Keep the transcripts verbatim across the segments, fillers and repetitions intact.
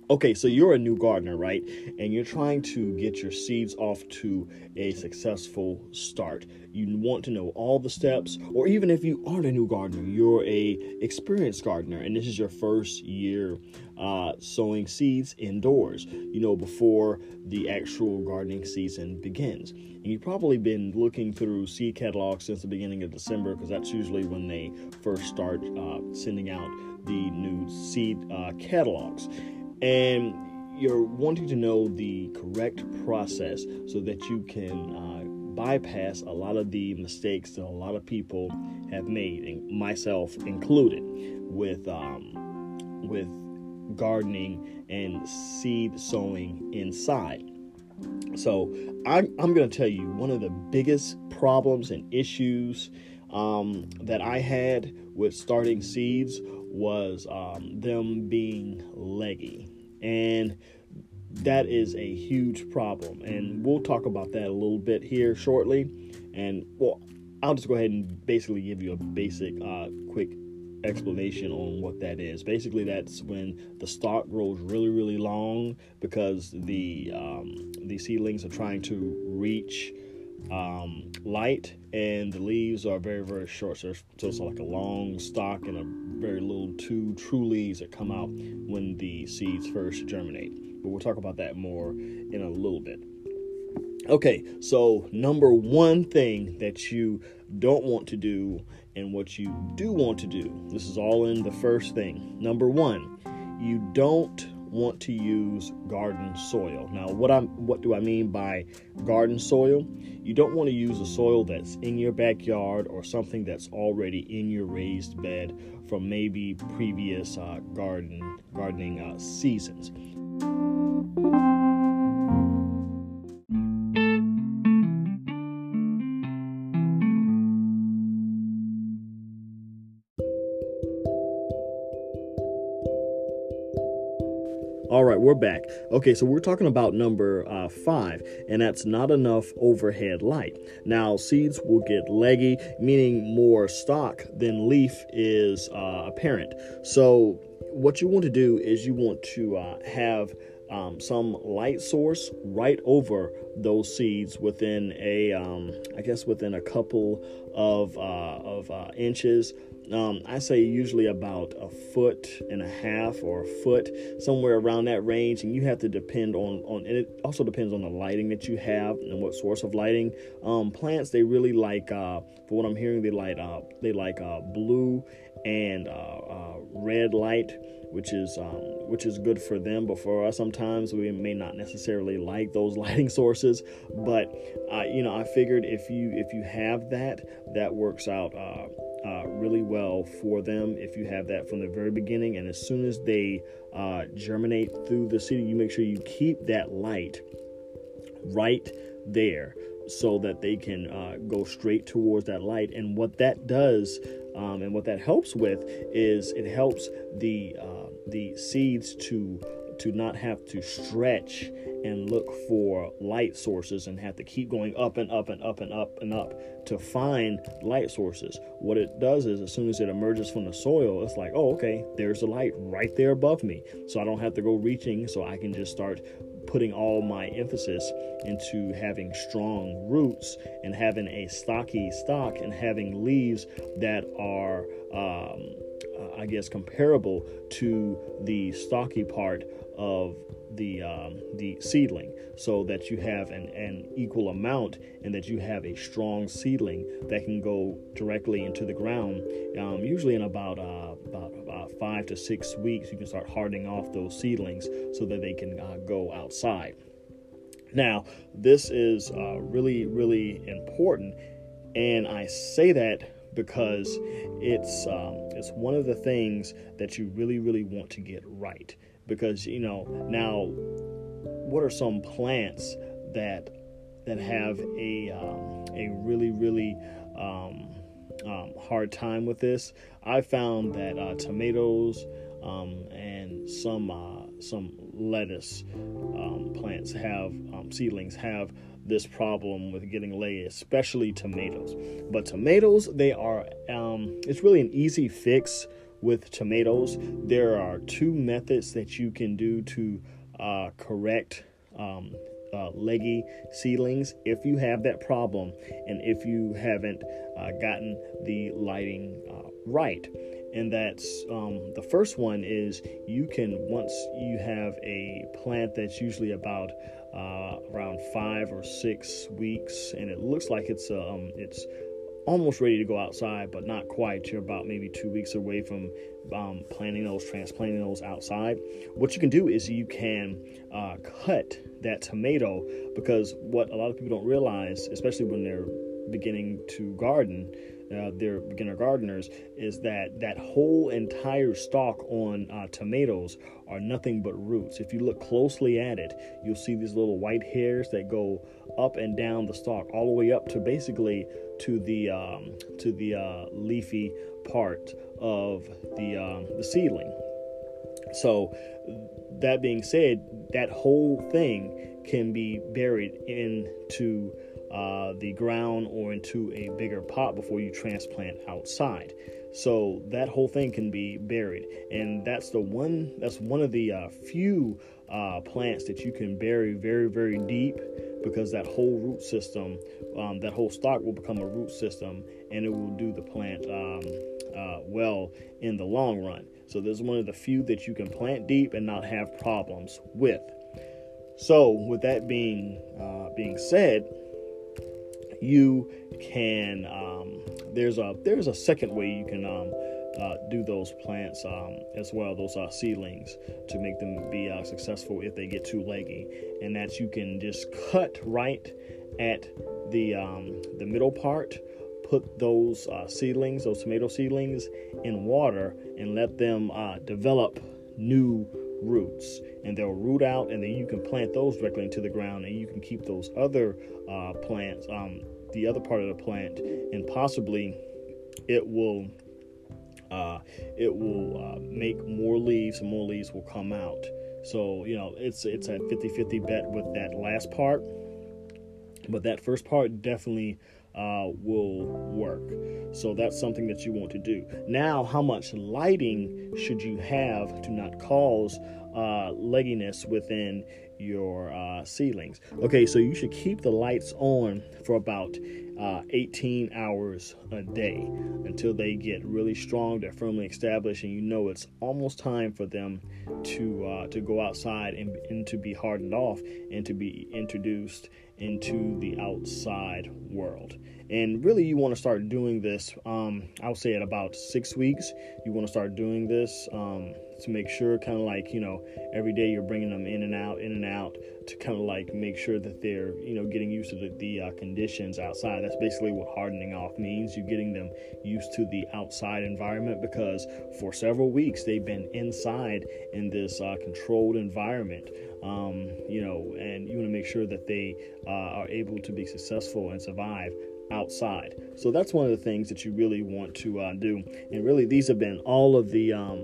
Okay, so you're a new gardener, right? And you're trying to get your seeds off to a successful start. You want to know all the steps, or even if you aren't a new gardener, you're a experienced gardener, and this is your first year uh, sowing seeds indoors, you know, before the actual gardening season begins. And you've probably been looking through seed catalogs since the beginning of December, because that's usually when they first start uh, sending out the new seed uh, catalogs. And you're wanting to know the correct process so that you can uh, bypass a lot of the mistakes that a lot of people have made, and myself included, with um, with gardening and seed sowing inside. So I'm, I'm going to tell you one of the biggest problems and issues um, that I had with starting seeds was um, them being leggy. And that is a huge problem. And we'll talk about that a little bit here shortly. And, well, I'll just go ahead and basically give you a basic, uh, quick explanation on what that is. Basically, that's when the stalk grows really, really long because the um, the seedlings are trying to reach um, light, and the leaves are very, very short. So, so it's like a long stalk and a very little two true leaves that come out when the seeds first germinate. But we'll talk about that more in a little bit. Okay, so number one thing that you don't want to do and what you do want to do, this is all in the first thing. Number one, you don't want to use garden soil. Now, what I'm what do I mean by garden soil? You don't want to use a soil that's in your backyard or something that's already in your raised bed from maybe previous uh, garden gardening uh, seasons. All right, we're back. Okay, so we're talking about number uh, five, and that's not enough overhead light. Now, seeds will get leggy, meaning more stalk than leaf is uh, apparent. So what you want to do is you want to uh, have um, some light source right over those seeds within a, um, I guess, within a couple of, uh, of uh, inches. Um, I say usually about a foot and a half or a foot, somewhere around that range. And you have to depend on, on and it also depends on the lighting that you have and what source of lighting. Um, plants, they really like, uh, for what I'm hearing, they like, uh, they like uh, blue and uh, uh, red light, which is um, which is good for them. But for us, sometimes we may not necessarily like those lighting sources. But uh, you know, I figured if you if you have that, that works out Uh, Uh, really well for them if you have that from the very beginning. And as soon as they uh, germinate through the seed, you make sure you keep that light right there so that they can uh, go straight towards that light. And what that does um, and what that helps with is it helps the uh, the seeds to to not have to stretch and look for light sources and have to keep going up and up and up and up and up to find light sources. What it does is as soon as it emerges from the soil, it's like, oh, okay, there's the light right there above me. So I don't have to go reaching, so I can just start putting all my emphasis into having strong roots and having a stocky stalk and having leaves that are, um, uh, I guess, comparable to the stocky part of the um, the seedling, so that you have an, an equal amount and that you have a strong seedling that can go directly into the ground. Um, usually in about uh, about about five to six weeks, you can start hardening off those seedlings so that they can uh, go outside. Now, this is uh, really, really important, and I say that because it's um, it's one of the things that you really, really want to get right. Because, you know, now, what are some plants that that have a um, a really, really um, um, hard time with this? I found that uh, tomatoes um, and some uh, some lettuce um, plants have um, seedlings have this problem with getting leggy, especially tomatoes. But tomatoes, they are um, it's really an easy fix with tomatoes. There are two methods that you can do to uh, correct um, uh, leggy seedlings if you have that problem and if you haven't uh, gotten the lighting uh, right. And that's um, the first one is you can, once you have a plant that's usually about uh, around five or six weeks, and it looks like it's um, it's almost ready to go outside, but not quite. You're about maybe two weeks away from um, planting those, transplanting those outside. What you can do is you can uh, cut that tomato, because what a lot of people don't realize, especially when they're beginning to garden, uh, they're beginner gardeners, is that that whole entire stalk on uh, tomatoes are nothing but roots. If you look closely at it, you'll see these little white hairs that go up and down the stalk, all the way up to basically to the um, to the uh, leafy part of the um, the seedling. So that being said, that whole thing can be buried into uh, the ground or into a bigger pot before you transplant outside. So that whole thing can be buried, and that's the one. That's one of the uh, few uh, plants that you can bury very, very deep, because that whole root system, um, that whole stalk will become a root system, and it will do the plant um, uh, well in the long run. So this is one of the few that you can plant deep and not have problems with. So with that being uh, being said, you can um, there's a there's a second way you can um, uh, do those plants um, as well, those uh, seedlings, to make them be uh, successful if they get too leggy, and that's you can just cut right at the um, the middle part. Put those uh, seedlings, those tomato seedlings, in water and let them uh, develop new roots, and they'll root out, and then you can plant those directly into the ground, and you can keep those other uh, plants, um, the other part of the plant, and possibly it will uh, it will uh, make more leaves, and more leaves will come out. So, you know, it's it's a fifty-fifty bet with that last part, but that first part definitely Uh, will work. So that's something that you want to do. Now, how much lighting should you have to not cause uh, legginess within your uh, seedlings? Okay, so you should keep the lights on for about uh, eighteen hours a day until they get really strong, they're firmly established, and you know it's almost time for them to uh, to go outside and, and to be hardened off and to be introduced into the outside world. And really, you want to start doing this, um, I'll say at about six weeks, you want to start doing this um, to make sure, kind of like, you know, every day you're bringing them in and out, in and out, to kind of like make sure that they're, you know, getting used to the, the uh, conditions outside. That's basically what hardening off means. You're getting them used to the outside environment, because for several weeks they've been inside in this uh, controlled environment. Um, you know, and you want to make sure that they uh, are able to be successful and survive outside. So that's one of the things that you really want to uh, do. And really, these have been all of the um,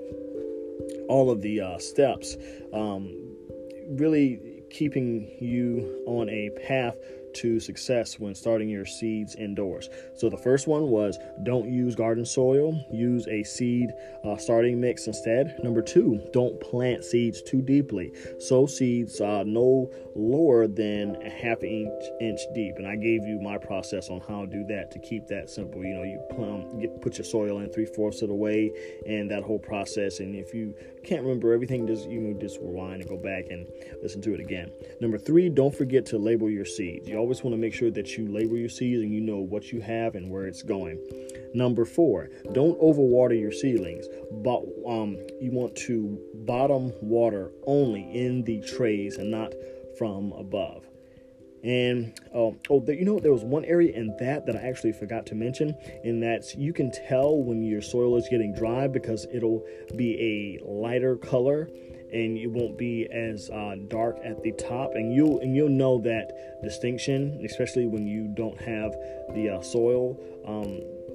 all of the uh, steps, um, really keeping you on a path to success when starting your seeds indoors. So the first one was, don't use garden soil, use a seed uh, starting mix instead. Number two, don't plant seeds too deeply. Sow seeds uh, no lower than a half inch inch deep, and I gave you my process on how to do that to keep that simple. You know, you plum, get, put your soil in three fourths of the way, and that whole process. And if you can't remember everything, just you can just rewind and go back and listen to it again. Number three, don't forget to label your seeds. You always want to make sure that you label your seeds and you know what you have and where it's going. Number four, don't overwater your seedlings, but um, you want to bottom water only in the trays and not from above. And oh, oh, there, you know, there was one area in that that I actually forgot to mention, and that's you can tell when your soil is getting dry because it'll be a lighter color, and it won't be as uh, dark at the top, and you'll and you'll know that distinction, especially when you don't have the uh, soil um,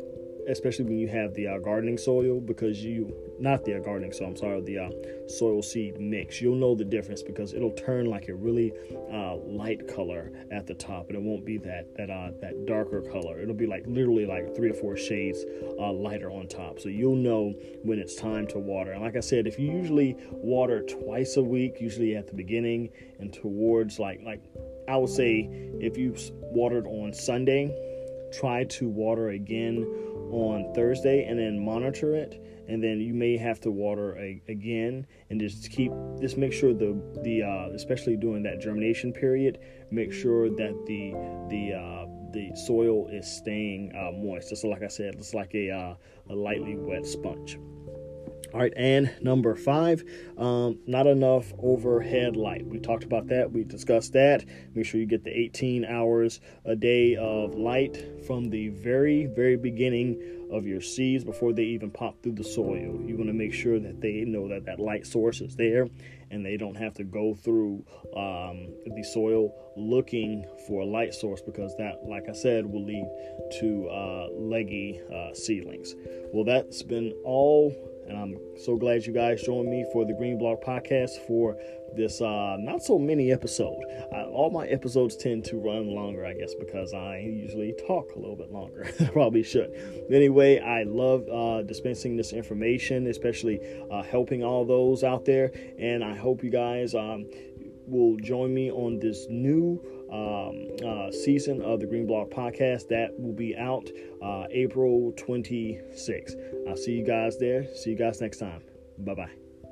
especially when you have the uh, gardening soil, because you, not the uh, gardening soil, I'm sorry, the uh, soil seed mix, you'll know the difference because it'll turn like a really uh, light color at the top, and it won't be that that uh, that darker color. It'll be like literally like three or four shades uh, lighter on top. So you'll know when it's time to water. And like I said, if you usually water twice a week, usually at the beginning and towards like like I would say if you watered on Sunday, try to water again on Thursday and then monitor it, and then you may have to water a, again, and just keep just make sure the the uh, especially during that germination period, make sure that the the uh, the soil is staying uh, moist. Just like I said, it's like a uh, a lightly wet sponge. All right, and number five, um, not enough overhead light. We talked about that. We discussed that. Make sure you get the eighteen hours a day of light from the very, very beginning of your seeds before they even pop through the soil. You want to make sure that they know that that light source is there, and they don't have to go through um, the soil looking for a light source, because that, like I said, will lead to uh, leggy uh, seedlings. Well, that's been all. And I'm so glad you guys joined me for the Green Block Podcast for this uh, not so mini episode. Uh, all my episodes tend to run longer, I guess, because I usually talk a little bit longer. I probably should. Anyway, I love uh, dispensing this information, especially uh, helping all those out there. And I hope you guys um, will join me on this new um, uh, season of the Green Block Podcast that will be out uh, April twenty-sixth. I'll see you guys there. See you guys next time. Bye-bye.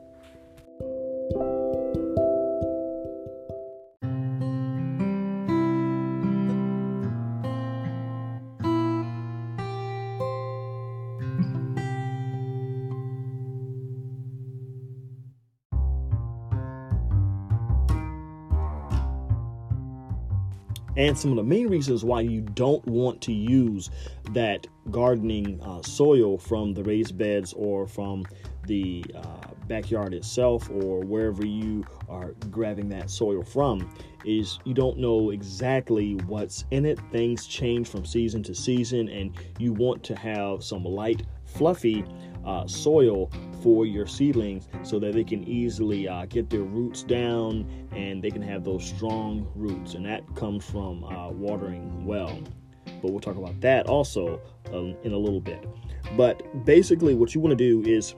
And some of the main reasons why you don't want to use that gardening uh, soil from the raised beds or from the uh, backyard itself or wherever you are grabbing that soil from is you don't know exactly what's in it. Things change from season to season, and you want to have some light, fluffy uh, soil for your seedlings so that they can easily uh, get their roots down and they can have those strong roots. And that comes from uh, watering well. But we'll talk about that also um, in a little bit. But basically what you want to do is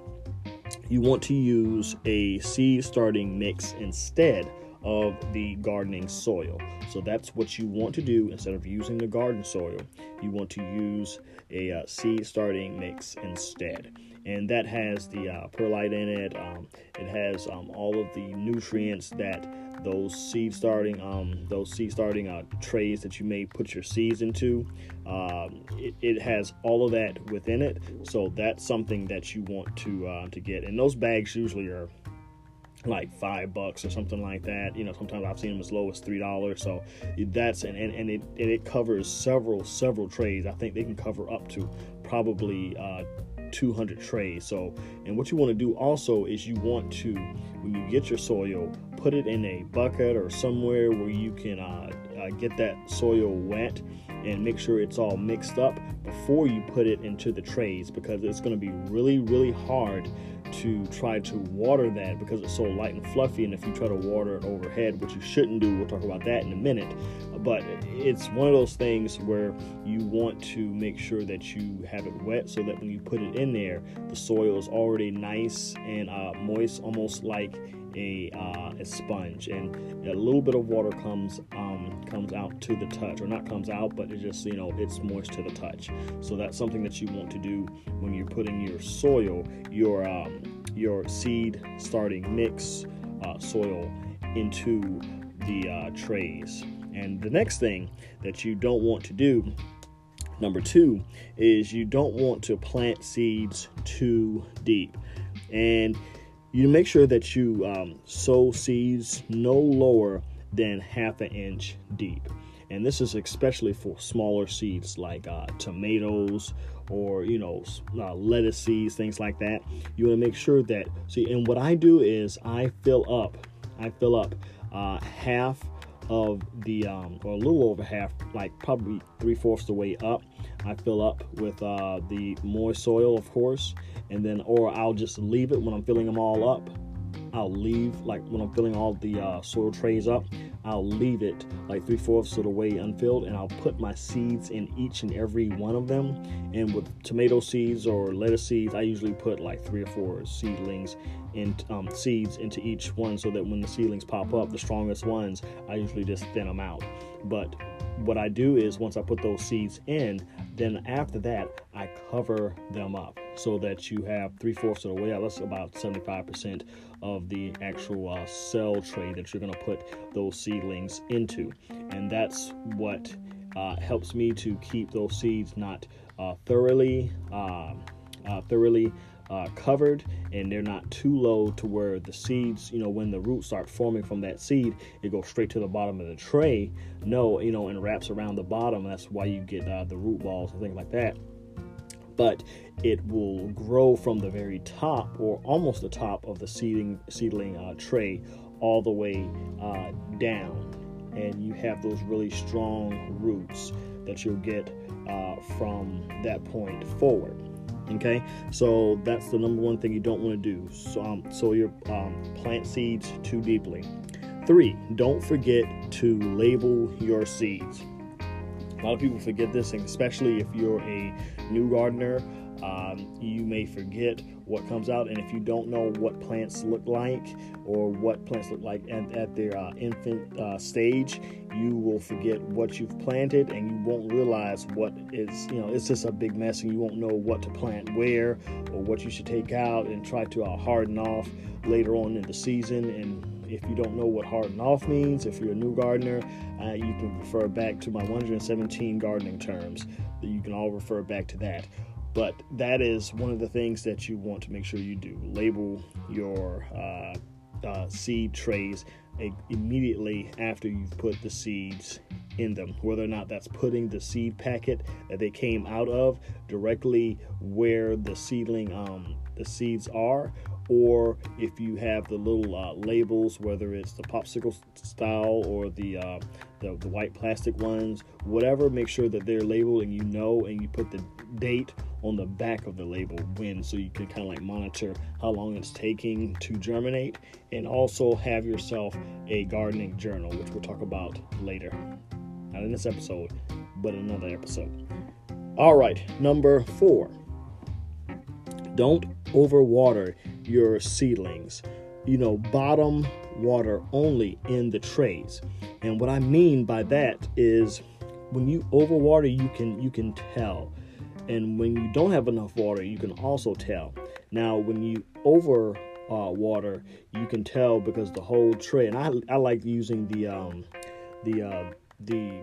you want to use a seed starting mix instead of the gardening soil. So that's what you want to do. Instead of using the garden soil, you want to use a uh, seed starting mix instead. And that has the uh, perlite in it. Um, it has um, all of the nutrients that those seed starting um, those seed starting uh, trays that you may put your seeds into. Um, it, it has all of that within it. So that's something that you want to uh, to get. And those bags usually are like five bucks or something like that. You know, sometimes I've seen them as low as three dollars. So that's and and, and it and it covers several several trays. I think they can cover up to probably uh, two hundred trays. So, and what you want to do also is you want to, when you get your soil, put it in a bucket or somewhere where you can uh, uh, get that soil wet and make sure it's all mixed up before you put it into the trays, because it's going to be really, really hard to try to water that because it's so light and fluffy. And if you try to water it overhead, which you shouldn't do, we'll talk about that in a minute, but it's one of those things where you want to make sure that you have it wet so that when you put it in there, the soil is already nice and uh, moist, almost like a uh, a sponge, and a little bit of water comes um, comes out to the touch, or not comes out, but it just, you know, it's moist to the touch. So that's something that you want to do when you're putting your soil, your um, your seed starting mix uh, soil into the uh, trays. And the next thing that you don't want to do, number two, is you don't want to plant seeds too deep. And you make sure that you um, sow seeds no lower than half an inch deep. And this is especially for smaller seeds like uh, tomatoes or, you know, uh, lettuce seeds, things like that. You want to make sure that, see, and what I do is I fill up, I fill up uh, half of the, um, or a little over half, like probably three fourths the way up, I fill up with uh, the moist soil, of course, and then, or I'll just leave it when I'm filling them all up. I'll leave, like when I'm filling all the uh, soil trays up, I'll leave it like three fourths of the way unfilled, and I'll put my seeds in each and every one of them. And with tomato seeds or lettuce seeds, I usually put like three or four seedlings in um, seeds into each one, so that when the seedlings pop up, the strongest ones, I usually just thin them out. But what I do is once I put those seeds in, then after that, I cover them up so that you have three-fourths of the way out. That's about seventy-five percent of the actual uh, cell tray that you're going to put those seedlings into. And that's what uh, helps me to keep those seeds not uh, thoroughly, uh, uh, thoroughly Uh, covered, and they're not too low to where the seeds, you know, when the roots start forming from that seed, it goes straight to the bottom of the tray. No, you know, and wraps around the bottom. That's why you get uh, the root balls and things like that. But it will grow from the very top, or almost the top of the seeding seedling uh, tray, all the way uh, down, and you have those really strong roots that you'll get uh, from that point forward. Okay, so that's the number one thing you don't want to do. So, um, so your um, plant seeds too deeply. Three, don't forget to label your seeds. A lot of people forget this, and especially if you're a new gardener, um, you may forget what comes out. And if you don't know what plants look like, or what plants look like at, at their uh, infant uh, stage, you will forget what you've planted, and you won't realize what is, you know, it's just a big mess, and you won't know what to plant where, or what you should take out and try to uh, harden off later on in the season. And if you don't know what harden off means, if you're a new gardener, uh, you can refer back to my one hundred seventeen gardening terms. You can all refer back to that. But that is one of the things that you want to make sure you do. Label your uh, uh, seed trays immediately after you've put the seeds in them, whether or not that's putting the seed packet that they came out of directly where the seedling um, the seeds are, or if you have the little uh, labels, whether it's the popsicle style or the, uh, the the white plastic ones, whatever, make sure that they're labeled and you know, and you put the date on the back of the label when, so you can kind of like monitor how long it's taking to germinate. And also have yourself a gardening journal, which we'll talk about later, not in this episode, but another episode. All right, number four, don't overwater your seedlings. You know, bottom water only in the trays. And what I mean by that is, when you overwater, you can you can tell. And when you don't have enough water, you can also tell. Now, when you over uh, water, you can tell because the whole tray. And I I like using the um the uh, the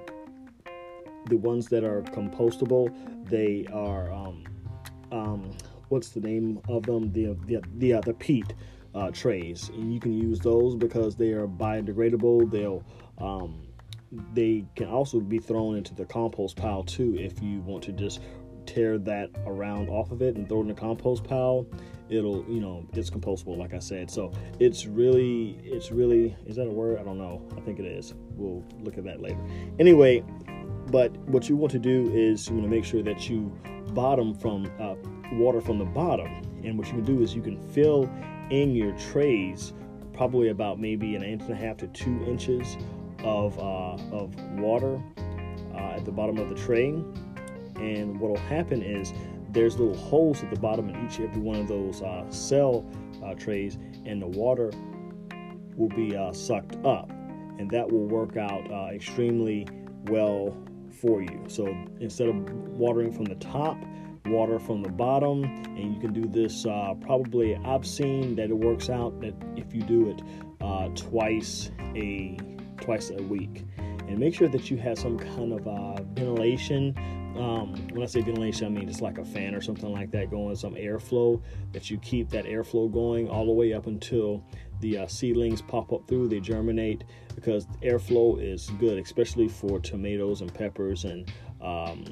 the ones that are compostable. They are um um what's the name of them? The the the uh, the peat uh, trays, and you can use those because they are biodegradable. They'll um they can also be thrown into the compost pile too if you want to just tear that around off of it and throw it in the compost pile. It'll, you know, it's compostable, like I said. So it's really, it's really, is that a word? I don't know. I think it is. We'll look at that later. Anyway, but what you want to do is you want to make sure that you bottom from uh, water from the bottom. And what you can do is you can fill in your trays probably about maybe an inch and a half to two inches of uh, of water uh, at the bottom of the tray. And what will happen is there's little holes at the bottom of each and every one of those uh, cell uh, trays, and the water will be uh, sucked up, and that will work out uh, extremely well for you. So instead of watering from the top, water from the bottom, and you can do this uh, probably, I've seen that it works out that if you do it uh, twice a twice a week. And make sure that you have some kind of uh, ventilation. Um, when I say ventilation, I mean just like a fan or something like that going, some airflow, that you keep that airflow going all the way up until the uh, seedlings pop up through, they germinate, because airflow is good, especially for tomatoes and peppers and um,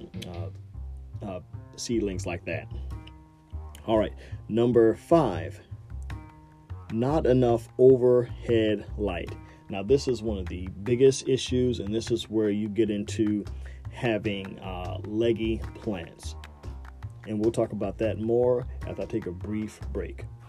uh, uh, seedlings like that. All right, number five, not enough overhead light. Now, this is one of the biggest issues, and this is where you get into having uh, leggy plants. And we'll talk about that more after I take a brief break.